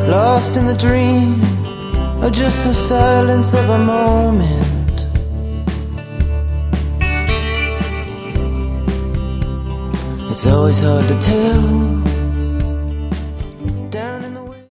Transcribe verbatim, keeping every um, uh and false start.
lost in the dream, or just the silence of a moment. It's always hard to tell